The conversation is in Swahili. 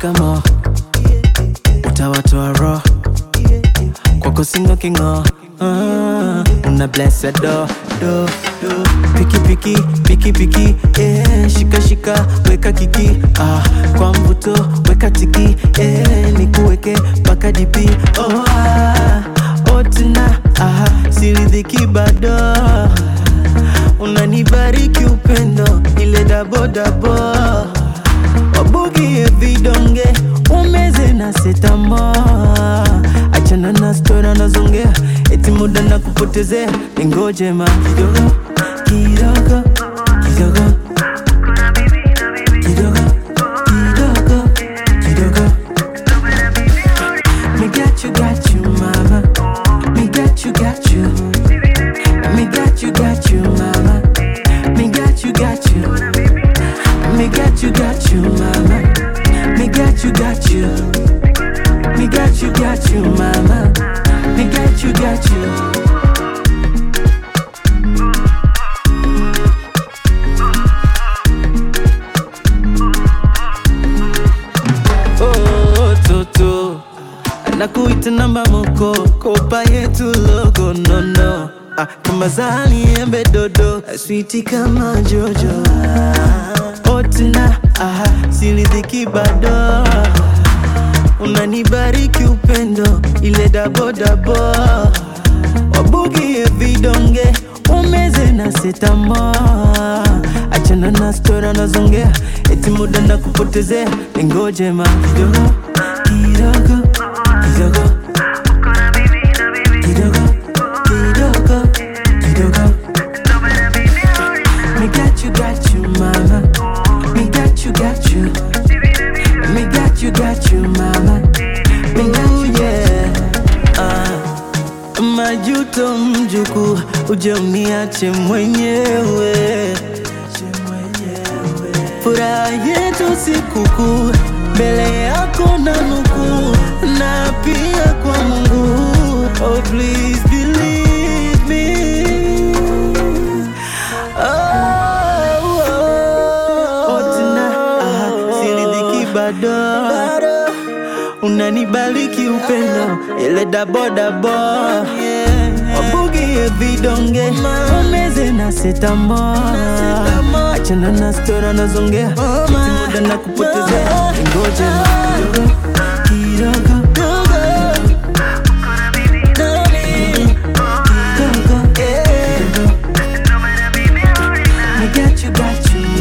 shikamo, utawatoa roho kwako singo kingo. Una bless a do. Piki, shika, weka kiki. Kwa mvuto, weka tiki, nikuweke paka dipi. Otina, siridhiki bado. Unanibariki upendo, ile dabo. Wabugie vidonge, umeze na setamo. Achana na story na zongea, eti muda na kupotezea. Ningoje ma kidogo. Me got you, mama. Me got you, Me got you, mama. Me got you, Me got you, mama. Me got you, Me got you, mama. Me got you. Oh, Toto, nakuita namba moko, kopa yetu logo, no. Kama zali embe dodo, sweetie kama Jojo. Otina, siridhiki bado. Unanibariki upendo, ile dabo. Wabugie vidonge, umeze na setamo. Achana na story na zongea, eti muda na kupotezea. Ningoje ma kidogo. Me got you, mama. Me got you. Me got you, mama. Me got you, Majuto mjuku, uje uniache mwenyewe. Furaha yetu sikukuu, mbele yako na nuku, na pia kwa Mungu. Oh please believe me. Otina, siridhiki bado. Unanibariki upendo, ile dabo. Wabugie vidonge, umeze na setamo. Achana na story na zongea, eti muda na kupotezea. Ngoje kidogo. Me got you,